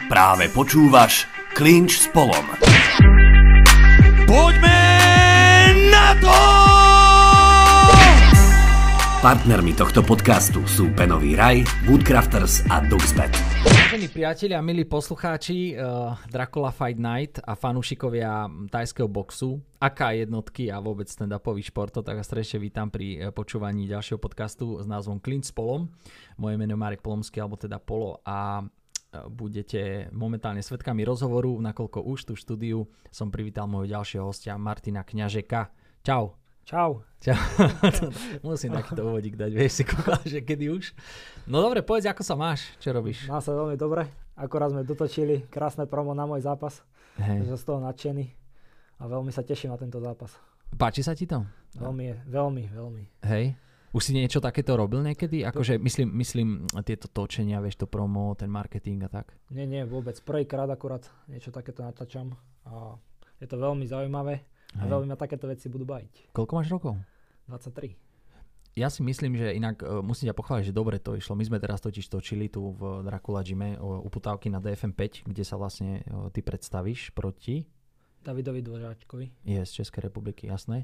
Práve počúvaš Klinč s Polom. Poďme na to! Partnermi tohto podcastu sú Penový raj, Woodcrafters a Duxbet. Vážení priatelia, milí poslucháči, Dracula Fight Night a fanúšikovia thajského boxu, aká jednotky a vôbec stand-upových športov, tak vás srdečne vítam pri počúvaní ďalšieho podcastu s názvom Klinč s Polom. Moje meno je Marek Polomský, alebo teda Polo, a budete momentálne svedkami rozhovoru, nakoľko už tu v štúdiu som privítal môjho ďalšieho hostia Martina Kňažeka. Čau. Čau. Musím takýto úvodík dať, vieš si kúkal, že kedy už. No dobre, povedz, ako sa máš, čo robíš? Mám sa veľmi dobre, akorát sme dotočili krásne promo na môj zápas. Hej. Že z toho nadšený a veľmi sa teším na tento zápas. Páči sa ti to? Veľmi. Hej. Už si niečo takéto robil niekedy? Akože myslím tieto točenia, vieš, to promo, ten marketing a tak? Nie, vôbec. Prvýkrát akurát niečo takéto natáčam a je to veľmi zaujímavé a veľmi ma takéto veci budú baviť. Koľko máš rokov? 23. Ja si myslím, že inak musím ťa pochváliť, že dobre to išlo. My sme teraz totiž točili tu v Dracula Gyme uputávky na DFM 5, kde sa vlastne ty predstavíš proti Davidovi Dvořáčkovi. Je z Českej republiky, jasné.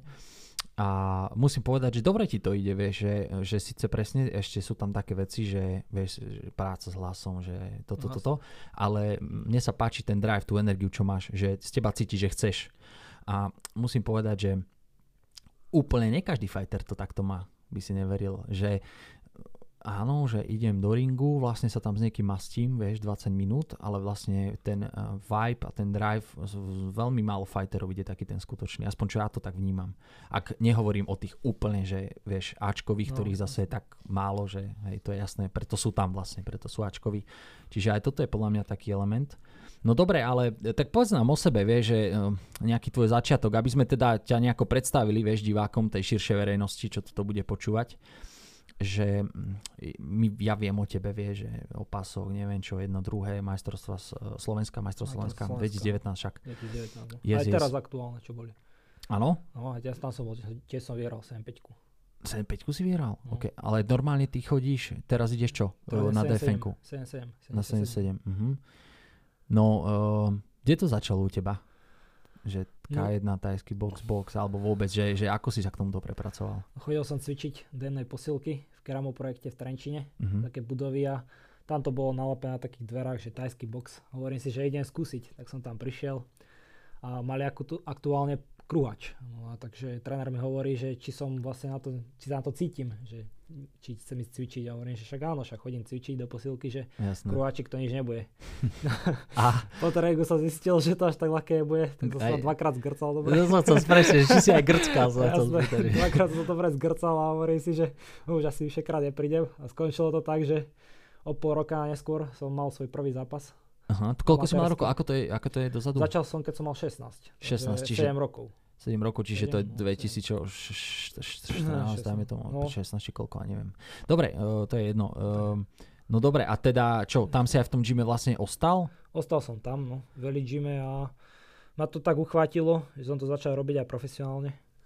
A musím povedať, že dobre ti to ide, vieš, že síce presne ešte sú tam také veci, že vieš, práca s hlasom, že toto, ale mne sa páči ten drive, tú energiu, čo máš, že z teba cítiš, že chceš. A musím povedať, že úplne nie každý fighter to takto má, by si neveril, že áno, že idem do ringu, vlastne sa tam s niekým mastím, vieš, 20 minút, ale vlastne ten vibe a ten drive, veľmi málo fighterov ide taký ten skutočný, aspoň čo ja to tak vnímam. Ak nehovorím o tých úplne, že vieš, Ačkových, ktorých zase je tak málo, že hej, to je jasné, preto sú tam vlastne, preto sú Ačkoví. Čiže aj toto je podľa mňa taký element. No dobre, ale tak povedz nám o sebe, vieš, že nejaký tvoj začiatok, aby sme teda ťa nejako predstavili, vieš, divákom tej širšej verejnosti, čo toto bude počúvať, že ja viem o tebe, vieš, že o pásoch, neviem čo, jedno, druhé, majstrovstva Slovenska, 2019 však. 2019. Aj teraz aktuálne, čo boli. Áno? No, aj tam som bol, tiež som vyhral 7-5. 7-5 si vyhral? No. Okay. Ale normálne ty chodíš, teraz ideš čo? Na DFN-ku? 7-7. Na 7-7. No, kde to začalo u teba? Že K1, tajský box, alebo vôbec, že ako si sa k tomu prepracoval? Chodil som cvičiť dennej posilky v Keramo projekte v Trenčine, také budovy, a tam to bolo nalepené na takých dverách, že tajský box. Hovorím si, že idem skúsiť, tak som tam prišiel a mali aktuálne kruhač. No a takže tréner mi hovorí, že či sa na to cítim, že či chcem ísť cvičiť, a hovorím, že však áno, však chodím cvičiť do posilky, že kruhačik to nič nebude. A po tréningu som zistil, že to až tak ľahké nebude, tak som dvakrát zgrcal dobre. No som sprešil, či si aj grckal. Dvakrát som to dobre zgrcal a hovorím si, že už asi vyšekrát neprídem, a skončilo to tak, že o pol roka neskôr som mal svoj prvý zápas. Aha, koľko si mal rokov? Ako to je dozadu? Začal som, keď som mal 16. 16, čiže 7 rokov. 7 rokov, čiže to je 2014, dajme tomu, 16 či koľko, neviem. Dobre, to je jedno. No dobre, a teda čo, tam si aj v tom gyme vlastne ostal? Ostal som tam, no, v Elite gyme, a ma to tak uchvátilo, že som to začal robiť aj profesionálne.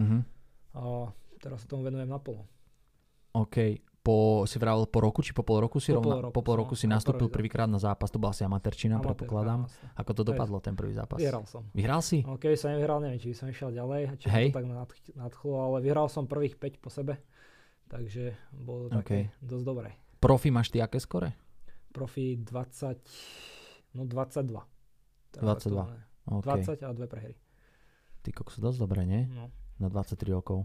A teraz sa tomu venujem naplno. OK. Si vravil po roku, či po pol roku si po pol roku si nastúpil prvýkrát na zápas, to bola asi amatérčina, predpokladám. Ako to dopadlo, ten prvý zápas? Vyhral som. Vyhral si? Keby som nevyhral, neviem, či by som išiel ďalej, či to tak nadchlo, ale vyhral som prvých 5 po sebe, takže bolo to také dosť dobré. Profi máš ty aké skore? Profi 22. 22. 20 a 2 prehry. Ty kokso, dosť dobré, nie? No. Na 23 rokov.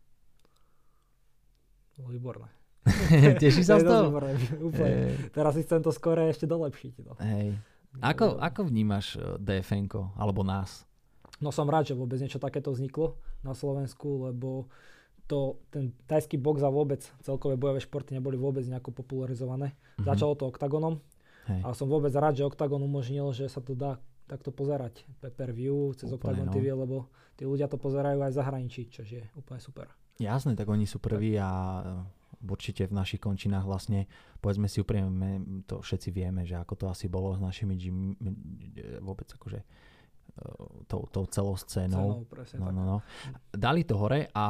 Bolo výborné. Tešíš sa z toho? Teraz si chcem to skore ešte dolepšiť. No. Hej. Ako vnímaš DFN-ko, alebo nás? No som rád, že vôbec niečo takéto vzniklo na Slovensku, lebo ten tajský box a vôbec celkové bojové športy neboli vôbec nejako popularizované. Začalo to Octagonom, a som vôbec rád, že Octagon umožnil, že sa to dá takto pozerať pay-per-view cez Octagon TV, lebo tí ľudia to pozerajú aj v zahraničí, čo je úplne super. Jasné, tak oni sú prví a určite v našich končinách vlastne, povedzme si úprimne, to všetci vieme, že ako to asi bolo s našimi vôbec akože tou celou scénou. No. Dali to hore a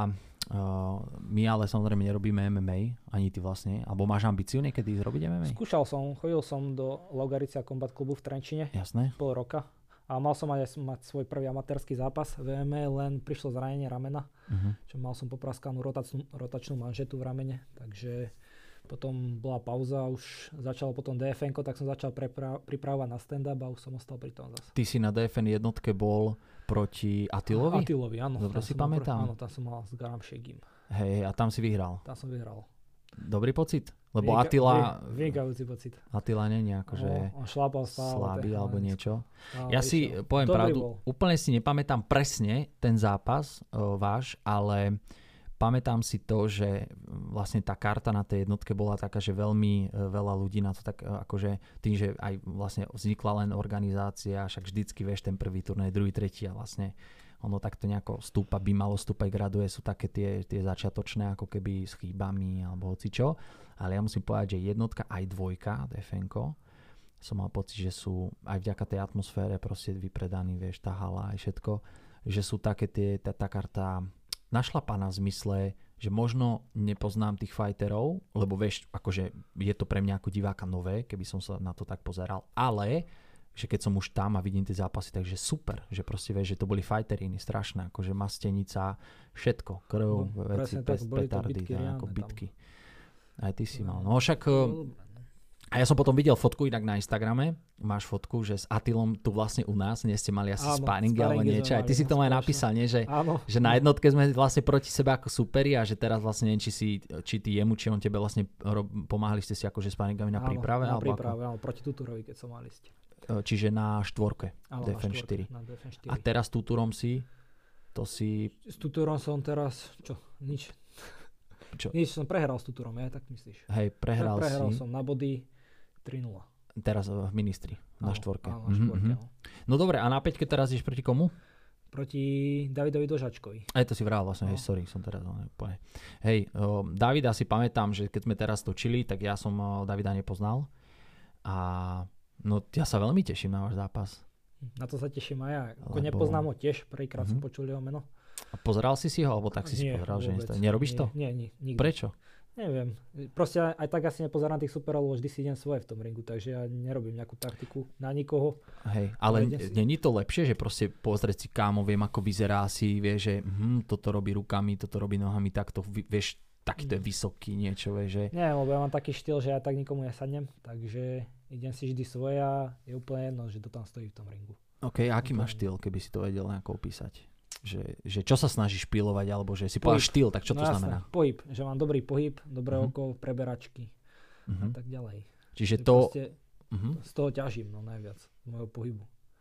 My ale samozrejme nerobíme MMA, ani ty vlastne. Alebo máš ambíciu niekedy zrobiť MMA? Skúšal som, chodil som do Laugaricia Combat Klubu v Trenčine. Jasné. Pol roka. A mal som aj mať svoj prvý amatérsky zápas v MMA, len prišlo zranenie ramena. Čo mal som popraskanú rotačnú manžetu v ramene. Takže potom bola pauza, už začalo potom DFN-ko, tak som začal pripravovať na stand-up a už som ostal pri tom zase. Ty si na DFN jednotke bol proti Attilovi? Attilovi, áno. Dobre si pamätám. Áno, tam som mal s Garam Shegim. Hej, a tam si vyhral. Tam som vyhral. Dobrý pocit? Lebo Attila... Vynikajúci pocit. Attila nie je akože slabý alebo niečo. Ja si poviem pravdu, úplne si nepamätám presne ten zápas váš, ale pamätám si to, že vlastne tá karta na tej jednotke bola taká, že veľmi veľa ľudí na to tak akože tým, že aj vlastne vznikla len organizácia, však vždycky vieš ten prvý turnaj, druhý, tretí a vlastne ono takto nejako stúpa, by malo stúpať, graduje, sú také tie začiatočné ako keby s chýbami alebo hocičo, ale ja musím povedať, že jednotka aj dvojka, DFN-ko, som mal pocit, že sú aj vďaka tej atmosfére proste vypredaní, vieš, tá hala aj všetko, že sú také tá karta našlapaná v zmysle, že možno nepoznám tých fighterov, lebo vieš, akože je to pre mňa ako diváka nové, keby som sa na to tak pozeral, ale že keď som už tam a vidím tie zápasy, takže super, že proste vieš, že to boli fighteríny strašné, akože mastenica, všetko, krv, veci, petardy, ako bitky. Aj ty si mal. No však... A ja som potom videl fotku inak na Instagrame, máš fotku, že s Attilom tu vlastne u nás, nie ste mali asi sparingy alebo niečo, aj ty si to aj napísal, nie? Že na jednotke sme vlastne proti sebe ako superi a že teraz vlastne neviem, či ty jemu, či on tebe vlastne pomáhali ste si akože sparingami na príprave? Na príprave, áno, proti Tuturovi, keď som mal ísť. Čiže na štvorke, DFN 4. A teraz Tuturom s Tuturom som teraz, nič. Nič, som prehral s Tuturom, ja tak myslíš. Hej, prehral som na body 3-0. Teraz v Ministri, na štvorke. Áno, na štvorke. No dobre, a na 5 teraz ideš proti komu? Proti Davidovi Dožačkovi. Aj to si vral vlastne, hej, sorry, som teraz hej, Davida si pamätám, že keď sme teraz točili, tak ja som Davida nepoznal. A no ja sa veľmi teším na váš zápas. Na to sa teším aj ja. Ako nepoznám ho tiež, prvýkrát som počul jeho meno. A pozeral si ho, alebo tak si pozeral, že nerobíš to? Nie, nikdy. Prečo? Neviem. Proste aj tak asi nepozerám tých superov, lebo vždy si idem svoje v tom ringu, takže ja nerobím nejakú taktiku na nikoho. Hej, ale není to lepšie, že proste pozrieť si kámo, viem ako vyzerá si, vieš, že toto robí rukami, toto robí nohami, takto, vieš, takýto je vysoký niečo, vieš, že... Nie, lebo ja mám taký štýl, že ja tak nikomu nesadnem, takže idem si vždy svoje a je úplne jedno, že to tam stojí v tom ringu. OK, aký máš štýl, keby si to vedel nejako opísať? Že čo sa snažíš špílovať, alebo že si povedal štýl, tak čo to znamená? Pohyb, že mám dobrý pohyb, dobré oko, preberačky a tak ďalej. Čiže to... Z toho ťažím najviac, z môjho pohybu.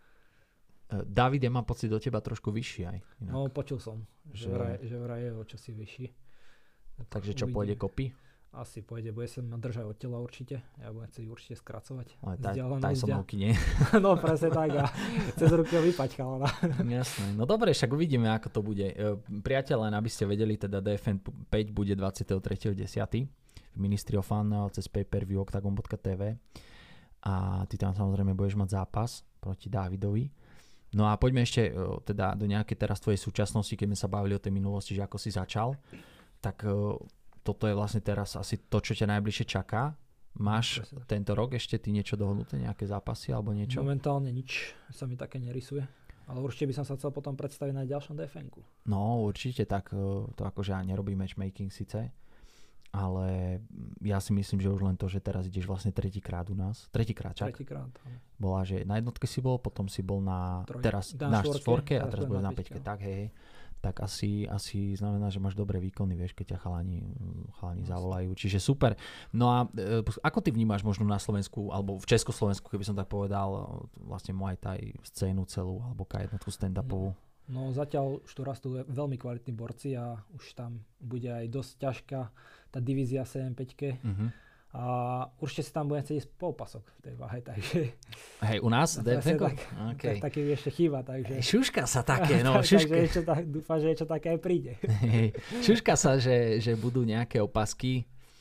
David, ja mám pocit do teba trošku vyšší aj. Inak. No, počul som, že vraj je o čosi vyšší. Takže čo, pôjde kopy? Asi pôjde, bude sa ma držať od tela určite. Ja budem chcieť určite skracovať. Ale Tysonovky nie. No presne tak a cez ruky ho vypaťkal. Jasné. No dobre, však uvidíme, ako to bude. Priateľ, len aby ste vedeli, teda DFN 5 bude 23.10. v Ministry of Fun cez pay-per-view octagon.tv a ty tam samozrejme budeš mať zápas proti Dávidovi. No a poďme ešte teda do nejakej teraz tvojej súčasnosti, keď sme sa bavili o tej minulosti, že ako si začal. Tak toto je vlastne teraz asi to, čo ťa najbližšie čaká. Máš tento rok ešte ty niečo dohodnuté, nejaké zápasy alebo niečo? Momentálne nič sa mi také nerysuje. Ale určite by som sa chcel potom predstaviť na ďalšom DFN-ku. No určite, tak to akože ja nerobím matchmaking síce, ale ja si myslím, že už len to, že teraz ideš vlastne tretíkrát u nás. Tretíkrát, áno. Bola, že na jednotke si bol, potom si bol teraz na štvorke a teraz budeš na 5. Tak hej. Tak asi znamená, že máš dobré výkony, vieš, keď ťa chalani zavolajú. Čiže super. No a ako ty vnímaš možno na Slovensku, alebo v Československu, keby som tak povedal, vlastne Muay Thai scénu celú, alebo jednotku stand-upovú? No zatiaľ už tu rastú veľmi kvalitní borci a už tam bude aj dosť ťažká tá divízia 7-5. A určite si tam budem chcieť ísť po opasok v tej váhe, takže... Hej, u nás? Okay. Tak taký ešte chýba, takže... Šuška sa také, no. Takže dúfam, že niečo také aj príde. Šuška sa, že budú nejaké opasky.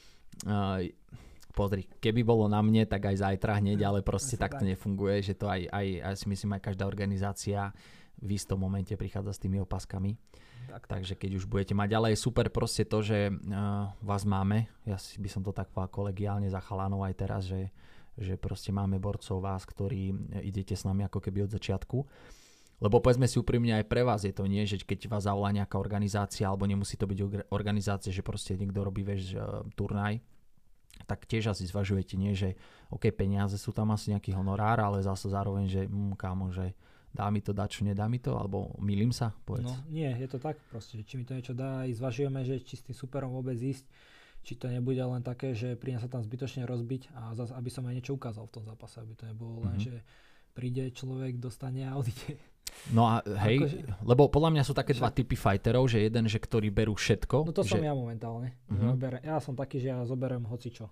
Pozri, keby bolo na mne, tak aj zajtra hneď, ale proste takto nefunguje, že to aj si myslím, aj každá organizácia v istom momente prichádza s tými opaskami. Takže keď už budete mať, ale je super proste to, že vás máme, ja si by som to tak povedal kolegiálne za chalanov aj teraz, že proste máme borcov vás, ktorí idete s nami ako keby od začiatku. Lebo povedzme si úprimne, aj pre vás je to nie, že keď vás zavolá nejaká organizácia, alebo nemusí to byť organizácia, že proste niekto robí turnaj, tak tiež asi zvažujete, nie, že OK, peniaze sú tam asi nejaký honorár, ale zase zároveň, že kámo, že dá mi to dačo, nedá mi to, alebo mýlim sa, povedz. No nie, je to tak proste, či mi to niečo dá, aj zvažujeme, že či s tým superom vôbec ísť, či to nebude len také, že príde sa tam zbytočne rozbiť a zase, aby som aj niečo ukázal v tom zápase, aby to nebolo len, že príde človek, dostane a odíde. No a hej, lebo podľa mňa sú také dva typy fighterov, že jeden, že ktorí berú všetko. No to som ja momentálne. Ja som taký, že ja zoberiem hocičo.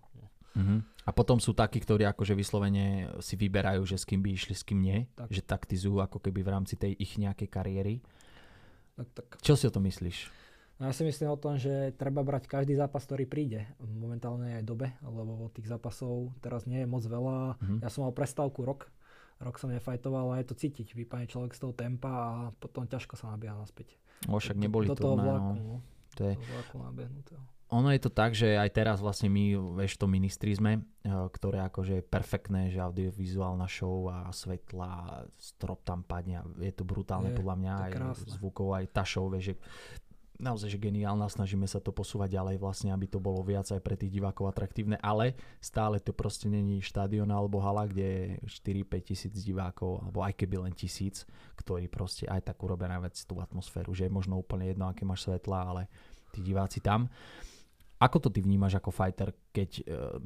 A potom sú takí, ktorí akože vyslovene si vyberajú, že s kým by išli, s kým nie. Tak. Že taktizujú ako keby v rámci tej ich nejakej kariéry. Tak. Čo si o to myslíš? No ja si myslím o tom, že treba brať každý zápas, ktorý príde v momentálnej aj dobe, lebo tých zápasov teraz nie je moc veľa. Ja som mal prestávku rok som nefajtoval a je to cítiť. Vypadne človek z toho tempa a potom ťažko sa nabieha naspäť. Však neboli do toho vlaku, to je... do vlaku nabehnutého. Ono je to tak, že aj teraz vlastne my, vieš, to ministri sme, ktoré akože je perfektné, že audiovizuálna show a svetla, strop tam padne, je to brutálne podľa mňa, aj zvukov, aj tá show, vieš, že naozaj, že geniálna, snažíme sa to posúvať ďalej vlastne, aby to bolo viac aj pre tých divákov atraktívne, ale stále to proste není štadión alebo hala, kde je 4-5 tisíc divákov, alebo aj keby len 1000, ktorí proste aj tak urobia najviac tú atmosféru, že je možno úplne jedno, aké máš svetla, ale tí diváci tam. Ako to ty vnímaš ako fighter, keď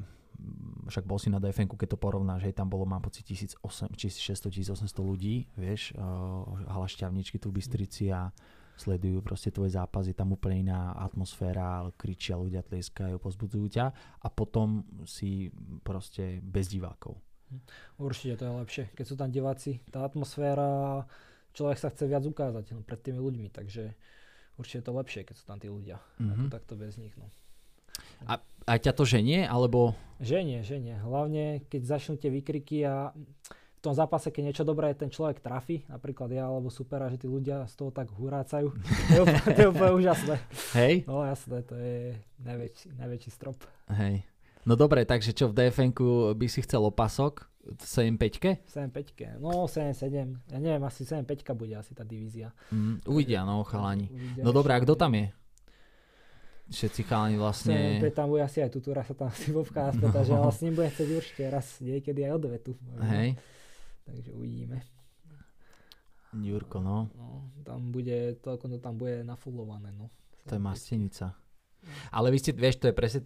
však bol si na DFN-ku, keď to porovnáš, hej, tam bolo, mám pocit, 1600-1800 ľudí, vieš, hala Šťavničky tu v Bystrici a sledujú proste tvoj zápas, je tam úplne iná atmosféra, kričia ľudia, tleskajú, pozbudzujú ťa a potom si proste bez divákov. Určite to je lepšie, keď sú tam diváci, tá atmosféra, človek sa chce viac ukázať pred tými ľuďmi, takže určite je to lepšie, keď sú tam tí ľudia, ako takto bez nich. No. A aj ťa to ženie, alebo? Ženie. Hlavne, keď začnú tie výkriky a v tom zápase, keď niečo dobré ten človek trafí, napríklad ja alebo supera, že tí ľudia z toho tak hurácajú, to je úplne úžasné. Hej? No jasné, to je najväčší strop. Hej. No dobre, takže čo, v DFN-ku by si chcel opasok? 7-5? 7-5, no 7-7, ja neviem, asi 7-5 bude asi tá divízia. Uvidia, no chalani. No dobre, a kto tam je? Všetci chalani vlastne... 7-5 tam bude asi aj Tutúra sa tam asi Vovka naspýta, že ale s ním bude chcieť určite raz niekedy aj odvetu. Hej. Takže uvidíme. Jurko, no. Tam bude, toľko to tam bude nafulované, no. To je mastenica. Ale vy ste, vieš, to je presne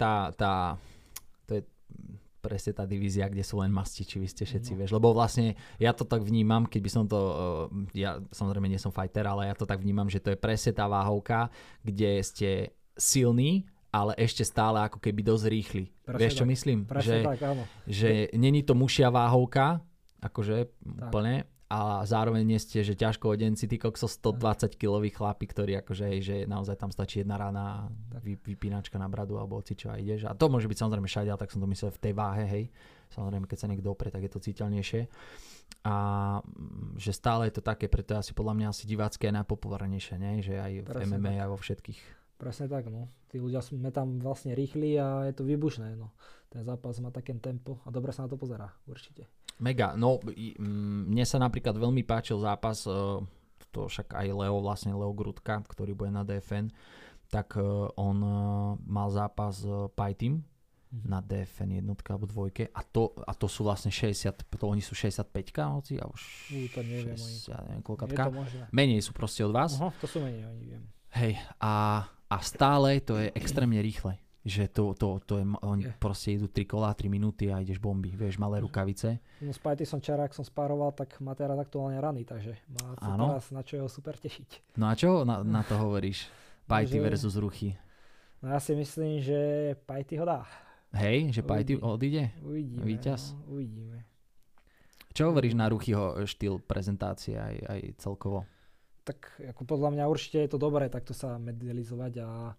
to je presne tá divízia, kde sú len mastiči, vy ste všetci, vieš. Lebo vlastne ja to tak vnímam, keď by som to, ja samozrejme nie som fighter, ale ja to tak vnímam, že to je presne tá váhovka, kde ste silní, ale ešte stále ako keby dosť rýchli. Presne vieš, čo tak. myslím? Presne tak, áno. Že není to mušia váhovka, akože úplne, a zároveň nie ste, že ťažko odenci, tí kokso 120-kiloví chlapi, ktorí akože, hej, že naozaj tam stačí jedna rána, vypínačka na bradu alebo ocičo a ideš. A to môže byť samozrejme všade, ale tak som to myslel v tej váhe, hej. Samozrejme, keď sa niekto oprie, tak je to citeľnejšie. A že stále je to také, preto asi podľa mňa asi divácké je najpopulárnejšie, nie? Že aj v MMA, aj vo všetkých. Presne tak, no. Tí ľudia sme tam vlastne rýchli a je to výbušné, no. Ten zápas má také tempo a dobre sa na to pozerá, určite. Mega, no mne sa napríklad veľmi páčil zápas, to však aj Leo Grudka, ktorý bude na DFN, tak on mal zápas Pajtim na DFN jednotka alebo dvojke a to sú vlastne 60, to oni sú 65-ka, hoci, a už to neviem, ja neviem koľkatka, menej sú proste od vás. Aha, to sú menej, oni viem. Hej, a stále to je extrémne rýchle. Že to je, oni proste idú 3 kola, 3 minúty a ideš bomby, vieš, malé rukavice. No s Pajty som včera, ak som spároval, tak má teraz aktuálne rany, takže má teraz na čo ho super tešiť. No a čo na to hovoríš? Pajty versus Ruchy. No ja si myslím, že Pajty ho dá. Hej, že Pajty odíde? Uvidíme. Víťaz? No, uvidíme. Čo hovoríš na Ruchyho štýl prezentácie aj celkovo? Tak ako podľa mňa určite je to dobré takto sa medializovať a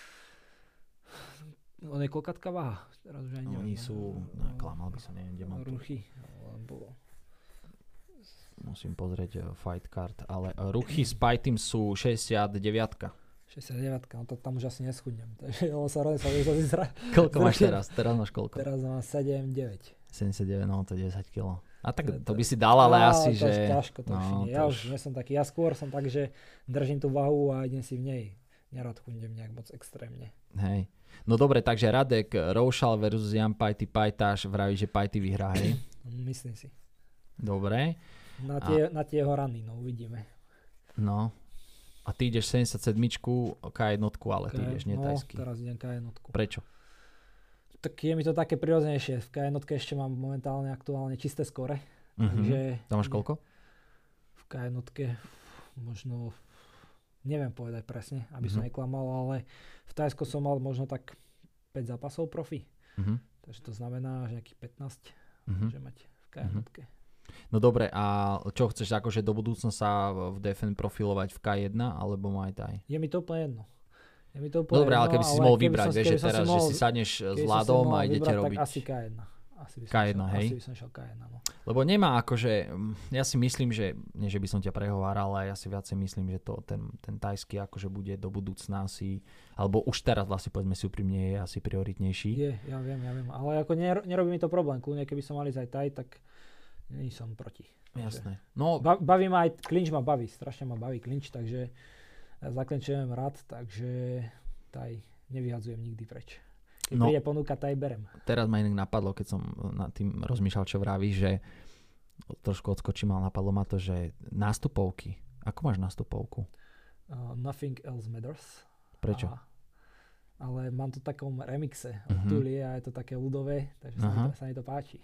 on je koľkatka váha? Teraz už aj neviem. Oni sú, klamal by som, neviem, kde mám Ruchy, alebo... No musím pozrieť fight card, ale ruchy s Pajtým sú 69. 69, no to tam už asi neschudnem. Takže sa vieš zazrať. Koľko máš teraz? Teraz máš koľko? Teraz mám 79. 79, no to je 10 kg. A tak to by si dal, ale asi, to že... ťažko, to už nie. Ja už nie som taký, ja skôr som tak, že držím tú váhu a idem si v nej. Nerad chudnem nejak moc extrémne. Hej. No dobre, takže Radek, Roušal versus Jan Pajty, Pajtáš vraví, že Pajty vyhrá, hej? Myslím si. Dobre. Na tie jeho rany, no uvidíme. No. A ty ideš 77, K1, ale ty ideš netajský. No, teraz idem K1. Prečo? Tak je mi to také prirodzenejšie. V K1 ešte mám momentálne aktuálne čisté skóre. Takže tam máš koľko? V K1 možno... Neviem povedať presne, aby som neklamal, ale v Tajsku som mal možno tak 5 zápasov profi. Takže to znamená, že nejakých 15 môže mať v K1. No dobre, a čo chceš akože do budúcna sa v DFN profilovať v K1 alebo Muay Thai? Je mi to úplne jedno. Dobre, ale keby si mohol vybrať, vieš, že teraz, že si sadneš s Vladom a idete robiť... Tak asi K1. K1, hej? Asi by som šiel K1, no. Lebo nemá akože, ja si myslím, že, nie že by som ťa prehováral, ale ja si viacej myslím, že to, ten tajský akože bude do budúcna asi, alebo už teraz vlastne povedzme si úprimne je asi prioritnejší. Je, ja viem, ale ako nerobí mi to problém, kľudne keby som mali aj taj, tak nie som proti. Jasné. No, baví ma aj, klinč ma baví, strašne ma baví klinč, takže zaklinčujem rád, takže taj nevyhadzujem nikdy preč. Keď príde ponúka, taj berem. Teraz ma inak napadlo, keď som nad tým rozmýšľal, čo vravíš, že trošku odskočím, ale napadlo ma to, že nástupovky. Ako máš nástupovku? Nothing else matters. Prečo? Ale mám to v takom remixe od Tulie a je to také ľudové, takže sa mi to páči.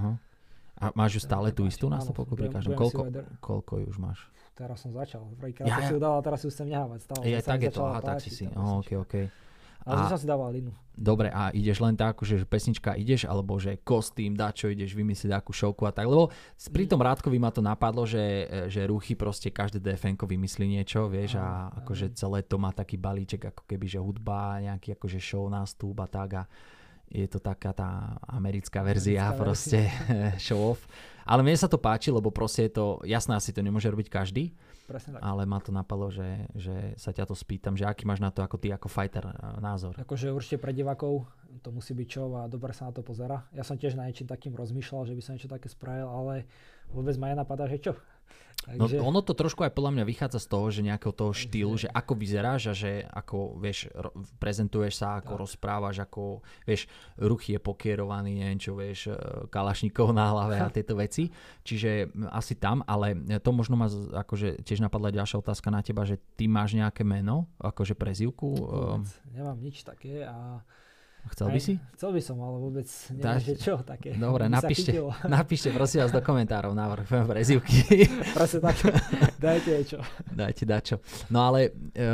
A máš ju stále tú istú nástupovku pri každom? Koľko ju už máš? Teraz som začal. Prvýkrát som si ju dal a teraz ju chcem nehávať stále. Tak je to, tak si. OK. Ale som si dával Linu. Dobre, a ideš len tak, že pesnička ideš, alebo že kostým, dačo ideš vymyslieť akú šovku a tak, lebo pri tom Rádkovi ma to napadlo, že ruchy proste každé DFN-ko vymyslí niečo, vieš, a akože celé to má taký balíček, ako keby, že hudba, nejaký akože show nástup a tak a je to taká tá americká verzia proste show off. Ale mne sa to páči, lebo proste je to, jasné, asi to nemôže robiť každý, ale ma to napadlo, že sa ťa to spýtam, že aký máš na to ako ty, ako fighter názor. Akože určite pre divákov to musí byť show a dobre sa na to pozerá. Ja som tiež na niečím takým rozmýšľal, že by som niečo také spravil, ale vôbec ma nenapadá, že čo. Takže... No ono to trošku aj podľa mňa vychádza z toho, že nejakého toho štýlu, že ako vyzeráš a že ako, vieš, prezentuješ sa, ako rozprávaš, ako, vieš, ruchy je pokierovaný, neviem čo, vieš, kalašníkov na hlave a tieto veci. Čiže asi tam, ale to možno ma akože tiež napadla ďalšia otázka na teba, že ty máš nejaké meno, akože prezývku? Nemám nič také a chcel by si? Chcel by som, ale vôbec neviem, že čo také. Dobre, napíšte prosím vás do komentárov návrh prezývky. Presne tak, dajte niečo. Dajte dačo. No ale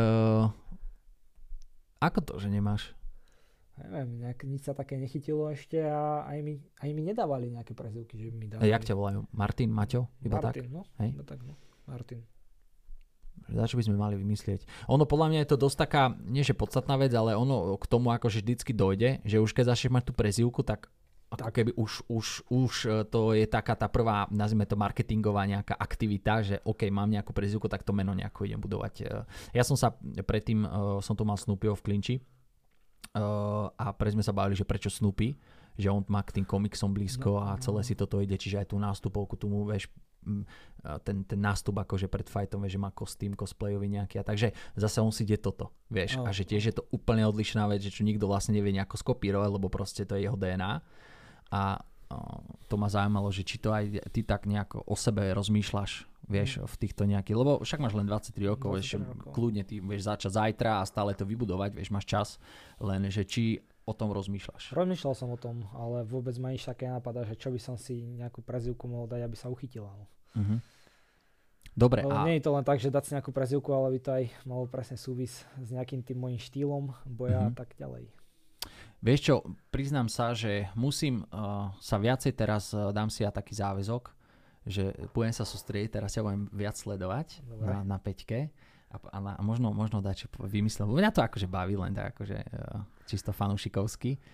ako to, že nemáš? Neviem, nič sa také nechytilo ešte a aj mi nedávali nejaké prezývky, že by mi dávali. Jak ťa volajú? Martin, Maťo? Iba Martin, tak? No, hej? iba tak, no. Martin. Čo by sme mali vymyslieť? Ono podľa mňa je to dosť taká, nie že podstatná vec, ale ono k tomu akože vždycky dojde, že už keď začneš mať tú prezývku, tak ako keby už to je taká tá prvá, nazvime to marketingová nejaká aktivita, že OK, mám nejakú prezývku, tak to meno nejako idem budovať. Ja som sa predtým, som to mal Snoopyho v klinči a sme sa bavili, že prečo Snoopy, že on má k tým komiksom blízko a celé si toto ide, čiže aj tú nástupovku, tu mu vieš, ten nástup akože pred fightom, vieš, že má kostým cosplayový nejaký a takže zase on si ide toto, vieš, a že tiež je to úplne odlišná vec, že čo nikto vlastne nevie nejako skopírovať, lebo proste to je jeho DNA a to ma zaujímalo, že či to aj ty tak nejako o sebe rozmýšľaš, vieš, v týchto nejakých, lebo však máš len 23 rokov, vieš, kľudne ty vieš začať zajtra a stále to vybudovať, vieš, máš čas, len že či o tom rozmýšľaš. Rozmýšľal som o tom, ale vôbec ma nič také napadá, že čo by som si nejakú prezývku mohol dať, aby sa uchytila. Dobre. Nie je to len tak, že dať si nejakú prezývku, ale by to aj malo presne súvis s nejakým tým môjim štýlom boja a tak ďalej. Vieš čo, priznám sa, že musím sa viacej teraz, dám si ja taký záväzok, že budem sa sústrediť, teraz ja budem viac sledovať na 5-ke a možno dať čo vymyslel. Mňa to akože baví len tak akože čisto fanúšikovsky.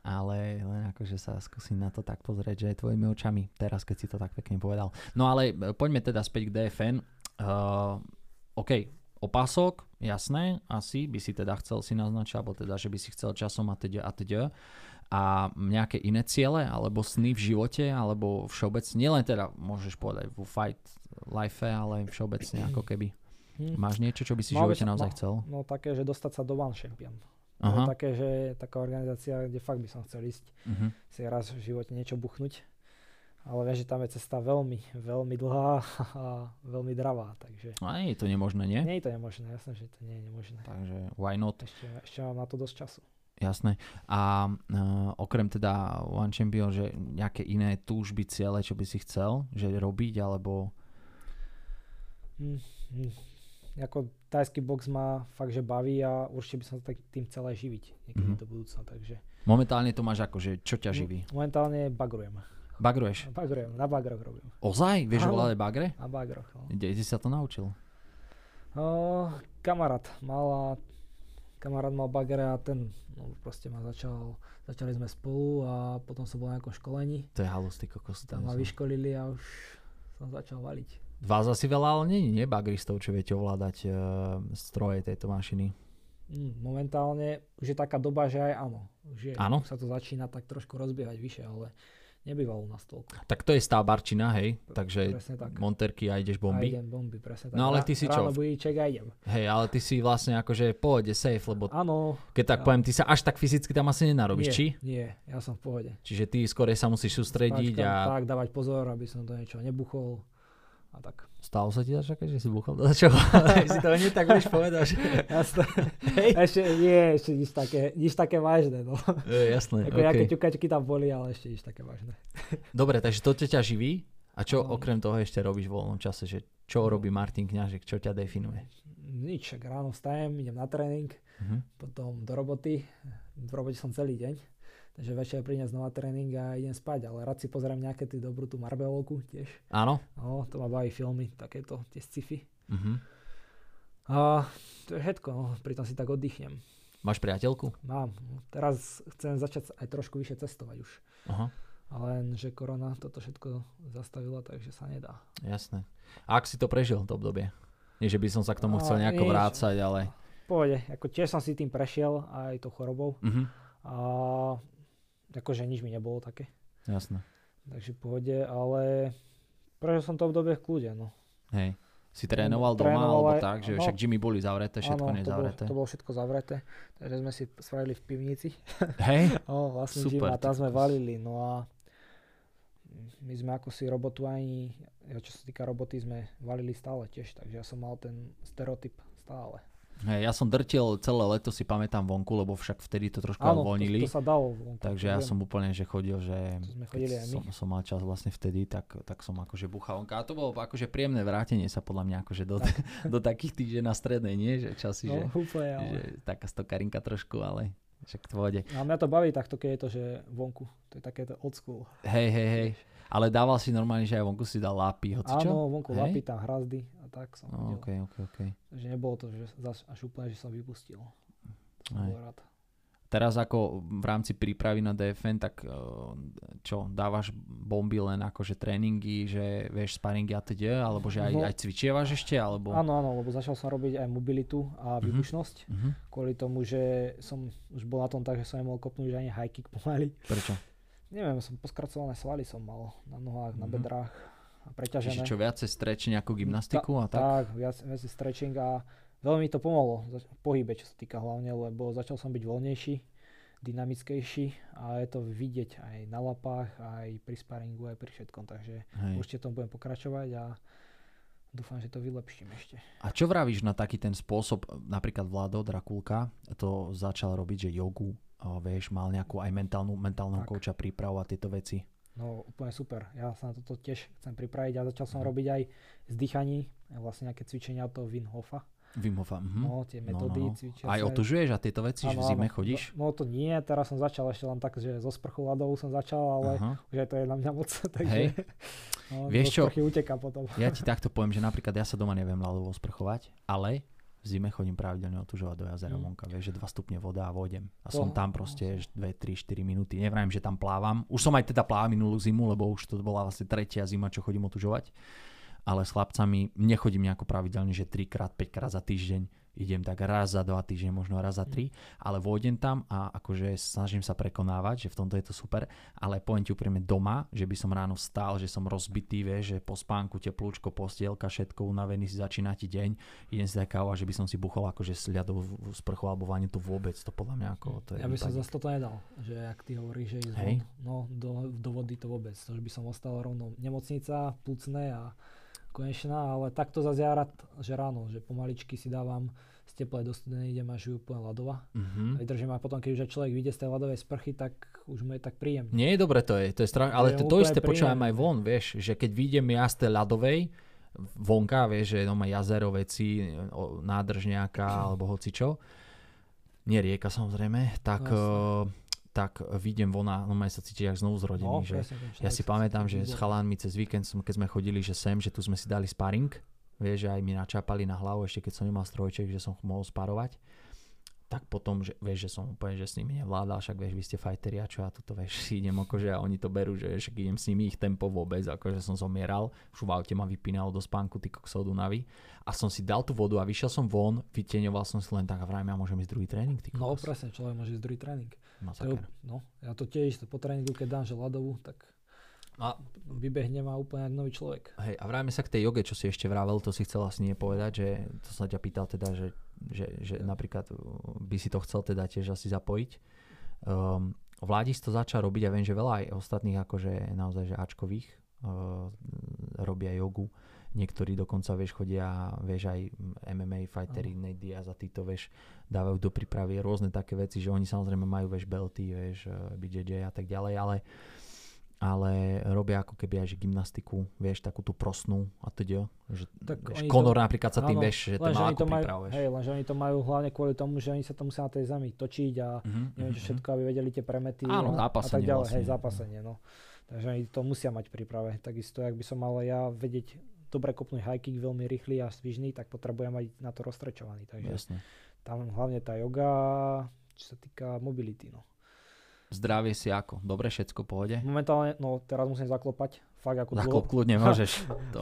ale len akože sa skúsim na to tak pozrieť, že aj tvojimi očami, teraz keď si to tak pekne povedal. No ale poďme teda späť k DFN. OK, opások, jasné, asi by si teda chcel si naznačiť, alebo teda, že by si chcel časom a teď. A nejaké iné ciele, alebo sny v živote, alebo všeobecne, nielen teda môžeš povedať vo fight life, ale všeobecne ako keby. Máš niečo, čo by si v živote naozaj chcel? No také, že dostať sa do One Champion. To je také, že taká organizácia, kde fakt by som chcel ísť si raz v živote niečo buchnúť. Ale viem, že tam je cesta veľmi, veľmi dlhá a veľmi dravá. Takže... A nie je to nemožné, nie? Nie je to nemožné, jasné, že to nie je nemožné. Takže why not? Ešte mám na to dosť času. Jasné. A okrem teda One Champion, že nejaké iné túžby, ciele, čo by si chcel, že robiť, alebo... Ako tajský box ma fakt, že baví a určite by som sa tým chcel aj živiť niekedy do budúcna, takže... Momentálne to máš ako, že čo ťa živí? Momentálne bagrujem. Bagruješ? Bagrujem, na bagroch robím. Ozaj? Vieš ovládať bagre? Na bagroch, no. Kde si sa to naučil? Kamarát mal bagre a ten proste ma začali sme spolu a potom som bol na nejakom školení. To je halus, ty kokos. Tam ma vyškolili a už som začal valiť. Vás asi veľa, ale nie bagristov, čo viete ovládať stroje tejto mašiny. Momentálne už je taká doba, že aj áno. Už sa to začína tak trošku rozbiehať vyššie, ale nebývalo na toľko. Tak to je stavbarčina, hej? Takže tak. Monterky a ideš bomby. A idem bomby, presne tak. No ale ty si čo? Ráno budíček a idem. Hej, ale ty si vlastne akože v pohode, safe, lebo áno, keď tak poviem, ty sa až tak fyzicky tam asi nenarobíš, či? Nie, ja som v pohode. Čiže ty skorej sa musíš sústrediť tak dávať pozor, aby som to niečo nebuchol. A tak. Stalo sa ti také, že si buchol do čoho? Si to nie tak budeš povedať. Jasné. Ešte nič také vážne. No. Jasné, ako nejaké ťukačky tam boli, ale ešte nič také vážne. Dobre, takže to ťa živí? A čo okrem toho ešte robíš v voľnom čase? Že čo robí Martin Kňažek? Čo ťa definuje? Nič, ráno vstajem, idem na tréning, potom do roboty. V robote som celý deň. Takže večer prídem znova tréning a idem spať, ale rád si pozerám nejaké tú dobrú tú Marvelovku tiež. Áno? No, to ma baví filmy, takéto, tie sci-fi. A to je všetko, no, pritom si tak oddychnem. Máš priateľku? Mám, teraz chcem začať aj trošku vyššie cestovať už. Aha. Ale že korona toto všetko zastavila, takže sa nedá. Jasné. A ak si to prežil, to obdobie? Nie, že by som sa k tomu chcel nejako vrácať, ale... Pohode, ako tiež som si tým prešiel aj tou chorobou. A akože nič mi nebolo také. Jasné. Takže v pohode, ale prežil som to obdobie v kľude, no. Hej. Si trénoval doma, alebo tak, že však gymy boli zavreté, všetko nezavreté. To bolo všetko zavreté, takže sme si spravili v pivnici. Hej? Vlastne super, gym a tam sme valili, no a my sme ako si robotu ani, čo sa týka roboty, sme valili stále tiež, takže ja som mal ten stereotyp stále. Hej, ja som drtil celé leto, si pamätám vonku, lebo však vtedy to trošku uvoľnili. To sa dalo vonku. Takže ja som úplne, že chodil, že som mal čas vlastne vtedy, tak som akože buchal vonka. A to bolo akože príjemné vrátenie sa podľa mňa akože do takých tých, že na strednej, nie? Že časy, že taká stokarinka trošku, ale však v pohode. A mňa to baví takto, keď je to, že vonku. To je také old school. Hej. Ale dával si normálne, že aj vonku si dal lápy, hocičo? Áno, vonku lapy, tam hrazdy a tak som chodil. Okay. Takže nebolo to, že až úplne, že som vypustil. Som bol rád. Teraz ako v rámci prípravy na DFN, tak čo, dávaš bomby len akože tréningy, že vieš sparingy a teď, alebo že aj cvičievaš ešte, alebo... Áno, lebo začal som robiť aj mobilitu a výbušnosť, kvôli tomu, že som už bol na tom tak, že som nemohol kopnúť ani high kick pomaly. Prečo? Neviem, som poskracované svaly som mal na nohách, na bedrách a preťažené. Čiže čo, viacej stretching ako gymnastiku a tak? Tak, viacej stretching a veľmi mi to pomohlo v pohybe, čo sa týka hlavne, lebo začal som byť voľnejší, dynamickejší a je to vidieť aj na lapách, aj pri sparingu, aj pri všetkom, takže určite tomu budem pokračovať a dúfam, že to vylepším ešte. A čo vravíš na taký ten spôsob, napríklad Vlado Drakulka to začal robiť, že jogu, vieš, mal nejakú aj mentálnu kouča prípravu a tieto veci? No úplne super, ja sa na toto tiež chcem pripraviť a začal som robiť aj z dýchaní, vlastne nejaké cvičenia od toho Wim Hofa. No, tie metódy cvičia. Aj otužuješ a tieto veci, že v zime chodíš? No to nie, teraz som začal ešte len tak, že zo sprchu ľadovú som začal, ale už aj to je na mňa moc, takže vieš čo, utekám potom. Ja ti takto poviem, že napríklad ja sa doma neviem ľadovo sprchovať, ale v zime chodím pravidelne otužovať do jazera vonka, vieš, že 2 stupne voda a vodem. A som tam proste 2, 3, 4 minúty. Nevrajím, že tam plávam. Už som aj teda plával minulú zimu, lebo už to bola vlastne 3. zima, čo chodím otužovať. Ale s chlapcami nechodím nejako pravidelne, že 3-4, 5-krát za týždeň. Idem tak raz za 2 týždne, možno raz za 3, ale vôjdem tam a akože snažím sa prekonávať, že v tomto je to super, ale poviem ti úprimne doma, že by som ráno vstal, že som rozbitý, vieš, že po spánku teplúčko, postielka, všetko unavený, si začína ti deň, idem si tak kávať, že by som si buchol akože s ľadovú sprchu alebo vaniu, to vôbec, to podľa mňa ako to je. Ja by som zase toto nedal, že ak ty hovoríš, že ísť von, no do vody to vôbec, to že by som ostal rovno nemocnica, plúcne a konečná, ale takto zase ja rád, že ráno, že pomaličky si dávam z teplej do studenej, idem až úplne ľadová. A vydržím a potom, keď už aj človek vyjde z tej ľadovej sprchy, tak už mu je tak príjemné. Nie je dobre, to je strašné, ale to isté počúvam aj von, vieš, že keď vyjdem ja z tej ľadovej vonka, vieš, že má jazero veci, nádrž nejaká, alebo hocičo, nie rieka samozrejme, tak vyjdem von a sa cíti jak znovu zrodený. No, že ja si pamätám, že s chalánmi cez víkend, keď sme chodili, že tu sme si dali sparing, vieš, že aj mi načapali na hlavu, ešte keď som nemal strojček, že som mohol sparovať, tak potom, že, vieš, že som úplne, že s nimi nevládal, však vieš, vy ste fighteri a čo ja tuto, vieš, si idem akože a oni to berú, že však idem s nimi ich tempo vôbec, akože som zomieral, už v aute ma vypínalo do spánku, ty koksov Dunavy a som si dal tú vodu a vyšiel som von, vytieňoval som si len tak a vrajme, ja môžem ísť druhý tréning, ty kokos. No presne, človek môže ísť druhý tréning. No, ja to tiež po tréningu, keď dám že ľadovú, tak vybehnem a úplne nový človek. Hej, a vráťme sa k tej joge, čo si ešte vravel, to si chcel asi nepovedať, že to som ťa pýtal teda, že napríklad by si to chcel teda tiež asi zapojiť. Vládis to začal robiť a viem, že veľa aj ostatných akože naozaj, že ačkových robia jogu. Niektorí dokonca, vieš, chodia, vieš, aj MMA fightery, Nate Diaz a títo, vieš, dávajú do prípravy rôzne také veci, že oni samozrejme majú, vieš, belty, vieš, BJJ a tak ďalej, ale robia ako keby aj že gymnastiku, vieš, takú tú prosnú a teda, že Conor napríklad sa tým, vieš, že to má ako prípravu. Hej, lenže oni to majú hlavne kvôli tomu, že oni sa to musia na tej zemi točiť a neviem, čo všetko, aby vedeli tie premety a tak ďalej, vlastne, hej, zápasenie, no. Takže oni to musia mať v príprave. Takisto, ak by som mal ja vedieť dobre kopnúť high kick, veľmi rýchly a svižný, tak potrebujem mať na to rozstrečovaný. Takže jasne. Tam hlavne tá joga, čo sa týka mobility, no. Zdravie si ako? Dobre, všetko v pohode? Momentálne, no teraz musím zaklopať. Fakt ako dlho. Zaklop kľudne môžeš.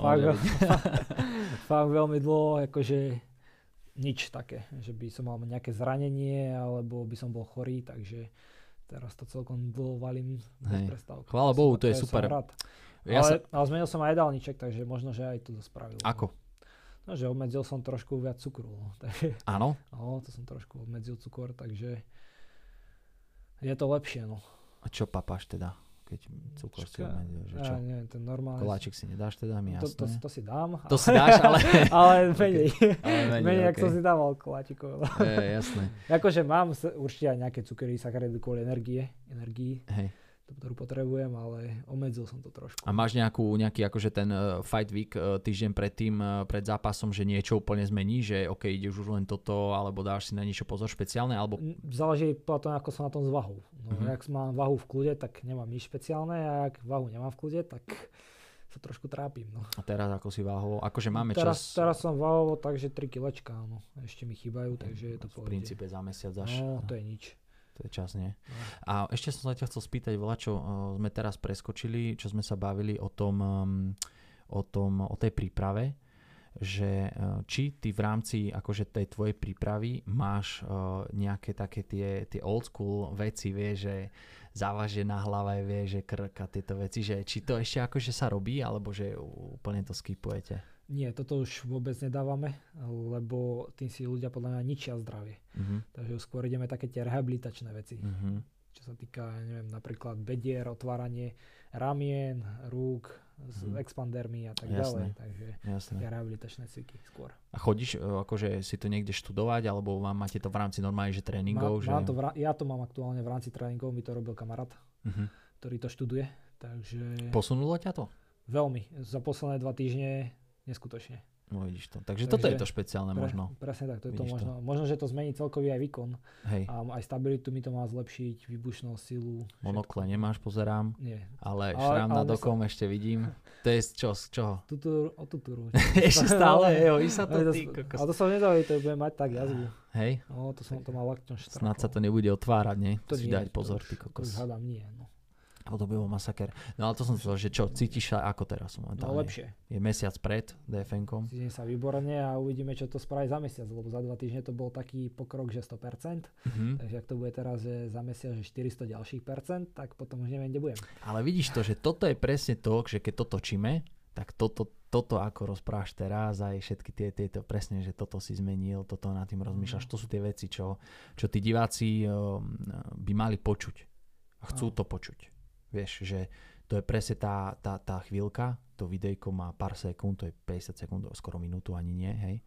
Fakt veľmi dlho, akože nič také. Že by som mal nejaké zranenie, alebo by som bol chorý, takže teraz to celkom dlho valím bez prestávky. Chvála Bohu, to je super. Ale zmenil som aj jedálniček, takže možno, že aj to spravil. Ako? No, že obmedzil som trošku viac cukru. Áno? No, to som trošku obmedzil cukor, takže je to lepšie, no. A čo papáš teda, keď cukor si obmedzil? Ja neviem, ten normálny. Koláčik si nedáš teda, mi jasné. To si dám. To si dáš, ale... ale menej. Menej, ako som si dával koláčikov. Jasné. Akože mám určite aj nejaké cukry, sacharidy kvôli energii. Hej. Ktorú potrebujem, ale obmedzil som to trošku. A máš nejaký akože ten fight week týždeň predtým, pred zápasom, že niečo úplne zmení, že OK, ideš už len toto, alebo dáš si na niečo pozor špeciálne, alebo... Záleží potom, ako som na tom s vahou. No, ak mám vahu v kľude, tak nemám nič špeciálne, a ak vahu nemám v kľude, tak sa trošku trápim. No. A teraz ako si váhovo? Akože máme čas... Teraz som váhovo, takže 3 kilečka, no. Ešte mi chýbajú, takže je to v princípe za mesiac až. No, to je nič. To je čas, nie? No. A ešte som sa ťa chcel spýtať, čo sme teraz preskočili, čo sme sa bavili o tej príprave, že či ty v rámci akože tej tvojej prípravy máš nejaké také tie old school veci, vieš, že závažie na hlave, vieš, že krk a tieto veci, že či to ešte akože sa robí, alebo že úplne to skipujete? Nie, toto už vôbec nedávame, lebo tým si ľudia podľa mňa ničia zdravie. Takže skôr ideme také tie rehabilitačné veci. Čo sa týka, neviem, napríklad bedier, otváranie ramien, rúk s expandermi a tak ďalej. Takže tie rehabilitačné cviky skôr. A chodíš, akože si to niekde študovať, alebo máte to v rámci normálne, že tréningov? Ja to mám aktuálne v rámci tréningov, mi to robil kamarát, ktorý to študuje. Takže... Posunulo ťa to? Veľmi. Za posledné 2 týždne neskutočne. No vidíš to. Takže toto je to špeciálne možno. Presne tak, to je to možno. Možno, že to zmení celkový aj výkon. Hej. A aj stabilitu mi to má zlepšiť, výbušnosť, silu. Monokle nemáš, pozerám. Nie. Ale šrám nad okom ešte vidím. To je z čoho? O tutúru. Ešte stále, i sa to Ale to sa nedá, to bude mať tak jazvu. Hej. No, to som to mal lakťom štrakol. Snad sa to nebude otvárať, nie? To si nie, dať pozor, ty kokos. To už hádam nie, no. To by bol masaker. No ale to som chcel, že čo, cítiš sa ako teraz momentálne? No lepšie. Je mesiac pred DFN-kom. Cítim sa výborne a uvidíme, čo to spraví za mesiac, lebo za 2 týždne to bol taký pokrok, že 100%. Takže ak to bude teraz, že za mesiac, že 400 ďalších percent, tak potom už neviem, kde budem. Ale vidíš to, že toto je presne to, že keď to točíme, tak toto ako rozprávaš teraz, aj všetky tieto, presne, že toto si zmenil, toto nad tým rozmýšľaš, to sú tie veci, čo tí diváci by mali počuť. A chcú to počuť. Vieš, že to je presne tá chvíľka, to videjko má pár sekúnd, to je 50 sekúnd, skoro minútu ani nie, hej.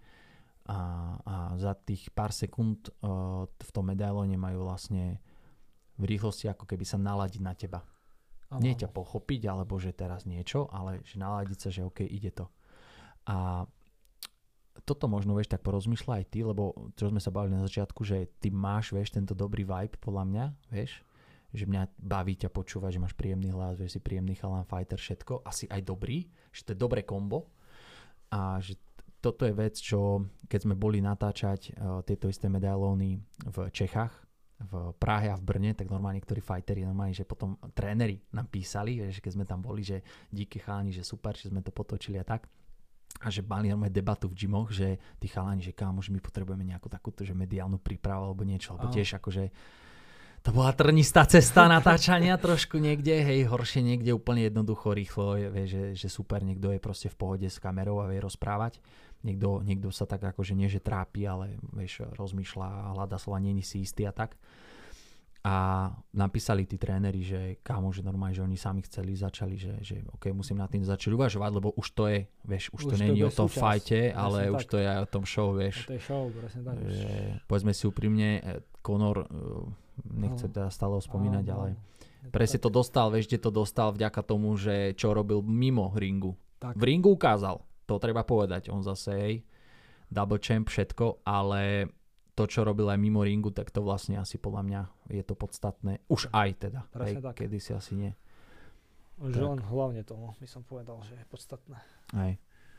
A za tých pár sekúnd v tom medailóne majú vlastne v rýchlosti ako keby sa naladiť na teba. Nie ťa pochopiť, alebo že teraz niečo, ale že naladiť sa, že OK, ide to. A toto možno, vieš, tak porozmýšľaj aj ty, lebo čo sme sa bavili na začiatku, že ty máš, vieš, tento dobrý vibe, podľa mňa, vieš, že mňa baví ťa počúvať, že máš príjemný hlas, že si príjemný chalan, fighter, všetko, asi aj dobrý, že to je dobré kombo a že toto je vec, čo keď sme boli natáčať tieto isté medailóny v Čechách, v Prahe a v Brne, tak normálne niektorí fighteri, normálne, že potom tréneri nám písali, že keď sme tam boli, že díky chalani, že super, že sme to potočili a tak. A že mali normálne debatu v gymoch, že tí chalani, že kámo, že my potrebujeme nejakú takúto, že mediálnu prípravu alebo niečo, alebo tiež akože to bola trnistá cesta natáčania trošku niekde, hej, horšie niekde úplne jednoducho, rýchlo, vie, že super, niekto je proste v pohode s kamerou a vie rozprávať. Niekto sa tak akože nie, že trápi, ale vieš, rozmýšľa a hľadá slova, nie je si istý a tak. A napísali tí tréneri, že kámo, že normálne, že oni sami začali, že OK, musím nad tým začať uvažovať, lebo už to je, vieš, už to nie je o tom fajte, ale už to je aj o tom show, vieš. To je show, presne tak. Že, povedzme si úprimne, Conor, nechcem teda stále spomínať, ale presne to dostal, vieš, kde to dostal vďaka tomu, že čo robil mimo ringu. Tak. V ringu ukázal, to treba povedať, on zase, hej, double champ, všetko, ale to, čo robil aj mimo ringu, tak to vlastne asi podľa mňa je to podstatné. Už aj teda. Hej, kedy si asi nie. Už on hlavne tomu by som povedal, že je podstatné. Hej.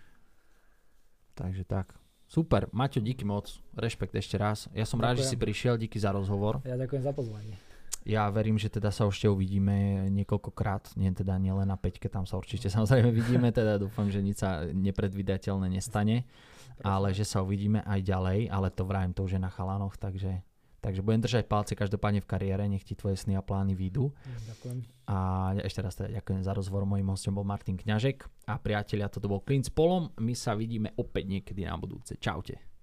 Takže tak. Super. Maťo, díky moc. Rešpekt ešte raz. Ja som rád, že si prišiel. Díky za rozhovor. Ja ďakujem za pozvanie. Ja verím, že teda sa ešte uvidíme niekoľkokrát. Nie len na 5, tam sa určite samozrejme vidíme. Teda dúfam, že nič sa nepredvídateľné nestane. Ale že sa uvidíme aj ďalej, ale to vrajím, to už je na chalanoch, takže budem držať palce každopádne v kariére, nech ti tvoje sny a plány výjdu. Ďakujem. A ešte raz teda ďakujem za rozhovor, mojím hostom bol Martin Kňažek a priatelia, toto bol Klin s Polom, my sa vidíme opäť niekedy na budúce. Čaute.